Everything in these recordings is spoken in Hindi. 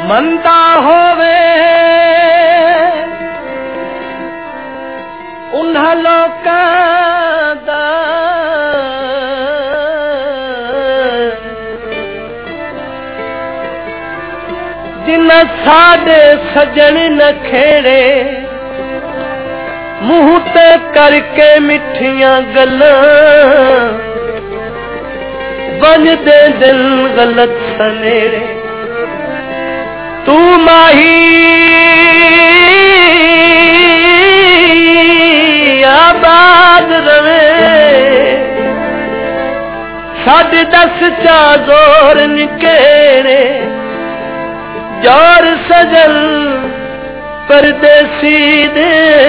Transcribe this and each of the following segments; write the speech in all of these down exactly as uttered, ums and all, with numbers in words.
ਮੰਦਾ ਹੋਵੇ ਉਹਨਾਂ ਲੋਕਾਂ ਦਾ ਜਿਨ੍ਹਾਂ ਸਾਡੇ ਸਜਣ ਨਖੇੜੇ ਮੂੰਹ ਤੇ ਕਰਕੇ ਮਿੱਠੀਆਂ ਗੱਲਾਂ ਬਣਦੇ ਦਿਲ ਗਲਤ ਸਨੇੜੇ ਤੂੰ ਮਾਹੀ ਆਬਾਦ ਰਵੇ ਸਾਡੇ ਦਸ ਚਾ ਜ਼ੋਰ ਨਿਕੇੜੇ जोर सजल परदेसी दे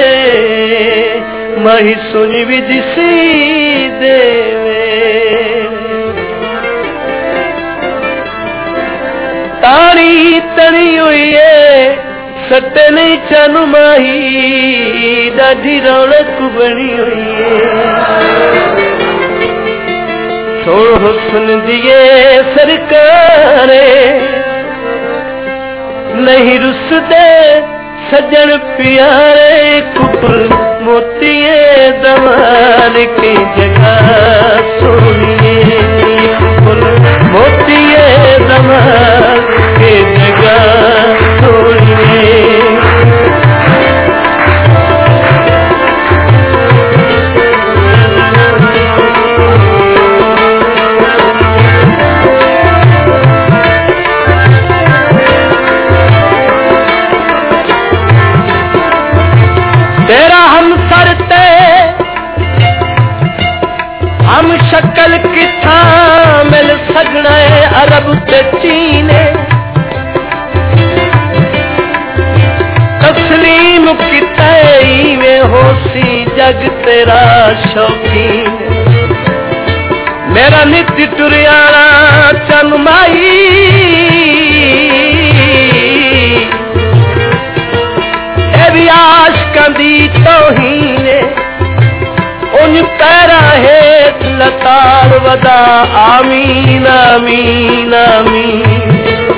मही सुन भी दिसी देवे तारी तनी हुई है सटे नहीं चन माही डाढी रौनक बनी हुई है सोड़ हुस्न दिए सरकारे नहीं रुसदे सजन प्यारे कुपुल मोतिए दवार की जगह सोनिए कुपुल मोतिए दवार की जगह सोनिए हम शक्ल किथा मिल सकना है अरब ते चीने तस्लीम किता में होसी जग तेरा शौकीन मेरा नित टुरियाना चन माई ए भी आशकां दी तौहीन उन पैरा है लतार वदा आमीन आमीन आमीन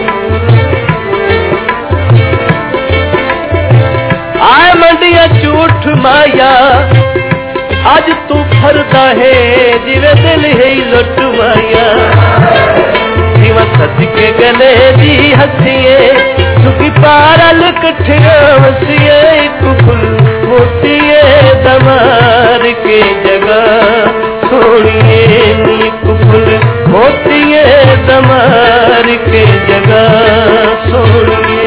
आए मंडिया झूठ माया अज तू फरदा है जिवे दिल है लुट माया जीवा सदके गले दी हसीए सुखी पारल कठिया वसीए कुल मोतिए दमार के जगह सोनिए नी कुल मोतिए दमार के जगह सोनिए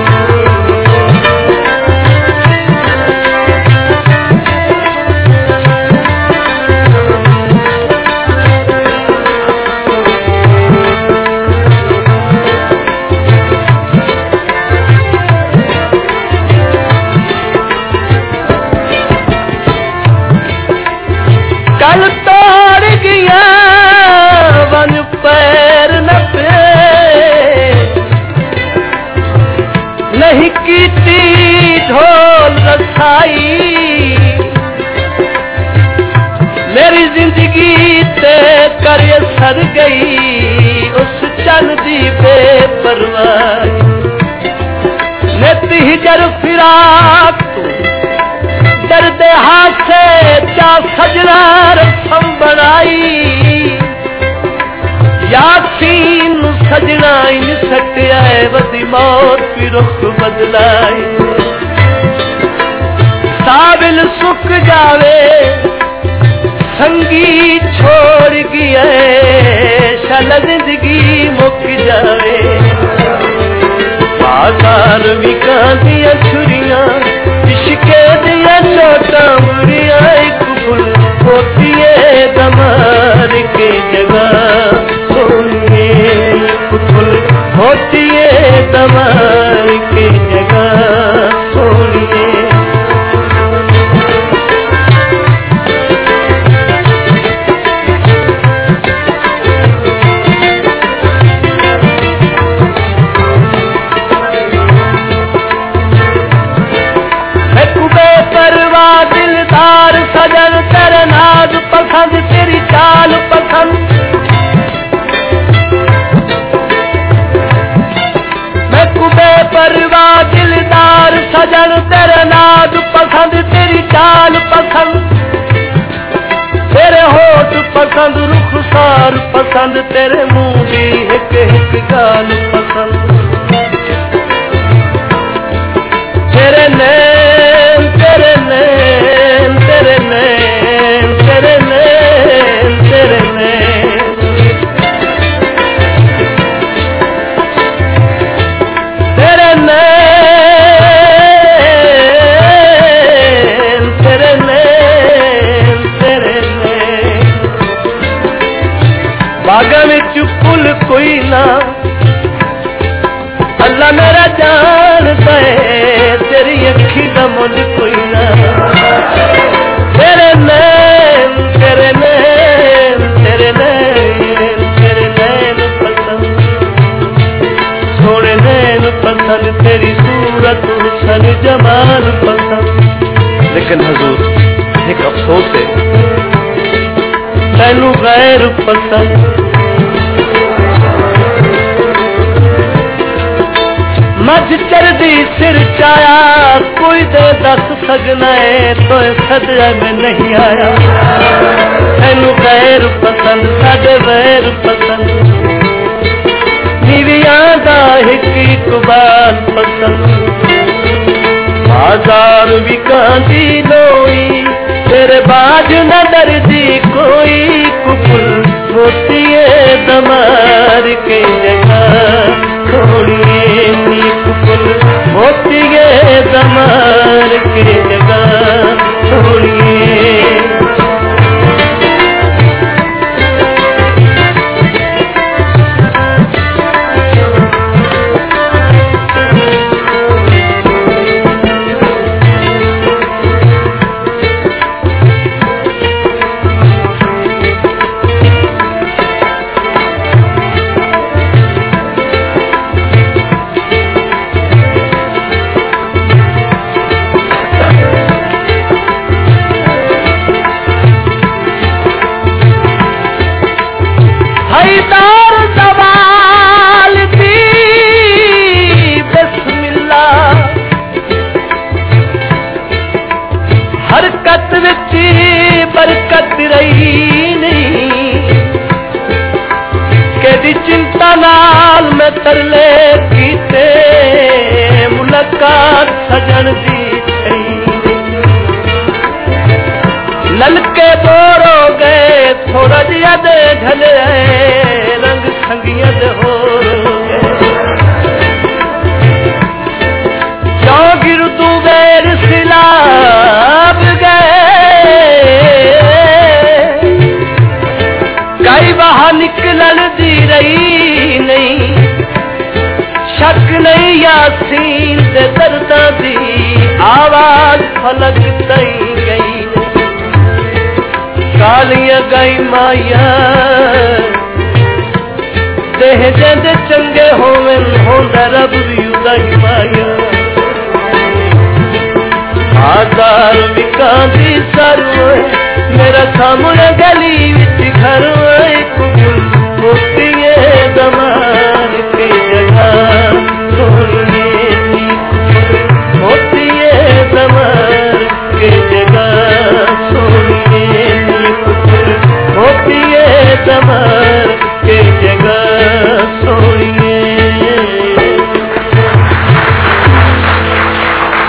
नहीं कीती ढोल रसाई मेरी जिंदगी ते कर सर गई उस चन दी बेपरवाही नित हिजर फिराक दर्द हासे चा सजना रसम बनाई यासीन सजना इन सटिया वदी मौत भी रुख बदलाई साबिल सुख जावे संगी छोड़ गया शल जिंदगी मुक जावे बाजार विका दिया छुरिया इश्के दिया चोटा मुड़िया एक फुल होतिए दमार के जगह फुल होतिए दमार के जगह सोनिए परवा दिलदार सजन तेरे नाज पसंद तेरी चाल पसंद मैं सजन तेरे नाज पसंद, तेरी चाल पसंद, तेरे होठ पसंद, रुखसार पसंद, तेरे मुंह दी एक एक गाल पसंद, तेरे नैन तेरे नैन तेरे नैन तेरे नैन तेरे नैन तेरे नैन तेरे नैन तेरे नैन। बागा विच फुल कोई ना अल्लाह मेरा जानदा है, तेरी अखी दा मुल कोई ना। तेरे नैन तेरे नैन तेरे नैन तेरे नैन पसंद, सोने नैन पसंद, तेरी सूरत हुस्न जमाल पसंद। लेकिन हुजूर एक अफसोस है, तैनू गैर पसंद। मझ चरदी सिर चाया कोई दे दस सकना है, तो सदया में नहीं आया। तैनू गैर पसंद साडे वैर पसंद, नीवियां दा हिक इकबाल पसंद। बाजार विकांदी लोई तेरे बाज न दर्दी कोई, कुकुल मोतिए दमार के जगह छोड़िए नी, कुकुल मोतिए दमार के जगह छोड़िए। हरकत विच बरकत रही नहीं, केदी चिंता नाल मैं तरले कीते, मुलाकात सजन दी थई। ललके बोर हो गए थोड़ा जिया दे ढले, रंग संगिया दे हो गए। चौगिर तू गैर सिलाब गए, कई बाहर निकलन दी रही नहीं। शक नहीं यासीन दे दर्दा दी आवाज फलक तई गई। कालियां गई माया देह जेंदे चंगे होवन, होंदा रब भी उदाई माया। आधार विकांदी सर मेरा सामने गली विच घर,